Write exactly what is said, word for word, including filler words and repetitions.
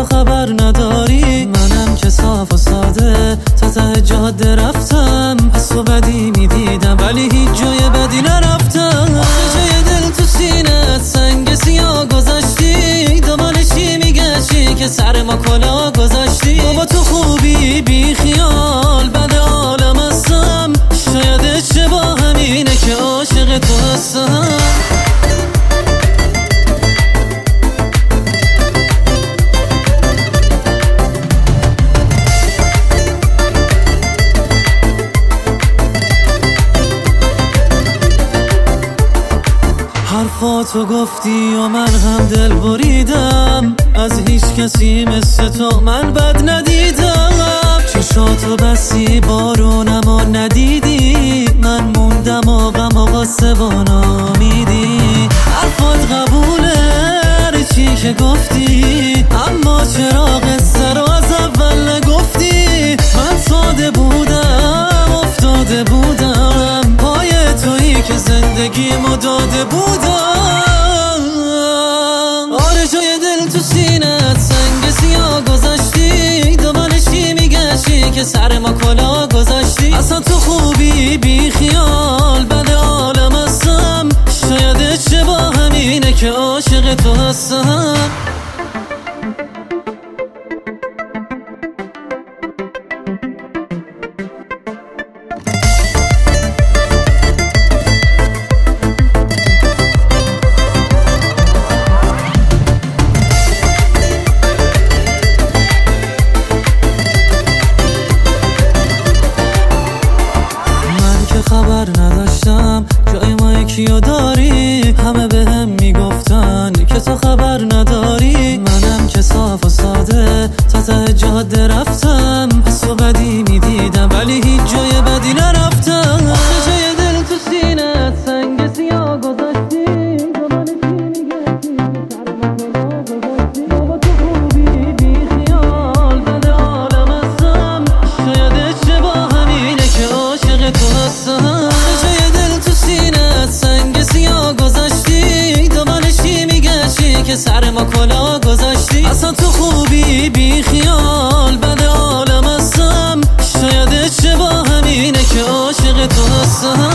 تو خبر نداری، منم که صاف و ساده تا ته جاده رفتم. پس و بدی میدیدم ولی هیچ جای بدی نرفتم. آخه جای دل تو سینت سنگ سیاه گذاشتی، دنبال چی میگشتی که سر ما کلا گذاشتی؟ بابا تو خوبی بی خیال بد عالم هستم، شاید اشتباه همینه که عاشق تو هستم. حرفاتو گفتی و من هم دل بریدم، از هیچ کسی مثل تو من بد ندیدم. چشاتو بسی بارونم و ندیدی، من موندم و غم و غصه و نامیدی. حرفات قبوله هر چی که گفتی، اما چرا قصه رو از اول نگفتی؟ من ساده بودم افتاده بودم، پای تویی که زندگیمو داده بودم. آره جای دل تو سینت سنگ سیاه گذاشتی، دنبال چی میگشتی که سر ما کلا گذاشتی؟ اصلا تو خوبی بی خیال بد عالم هستم، شاید اشتباه همینه که عاشق تو هستم. خبر نداشتم جای ما یکیو داری، همه به هم میگفتن که تو خبر نداری. منم که صاف و ساده تا ته جاده رفتم، پس و بدی میدیدم ولی هیچ جای بدی نرفتم. آخه جای دل تو سینت سنگ سیاه گذاشتی، دنبال چی میگشتی که سر ما کلا گذاشتی؟ بابا تو خوبی بی خیال بد عالم هستم، شاید اشتباه همینه که عاشق تو هستم. که سر ما کلا گذاشتی، اصلا تو خوبی بی خیال بد عالم هستم، شاید اشتباه همینه که عاشق تو هستم.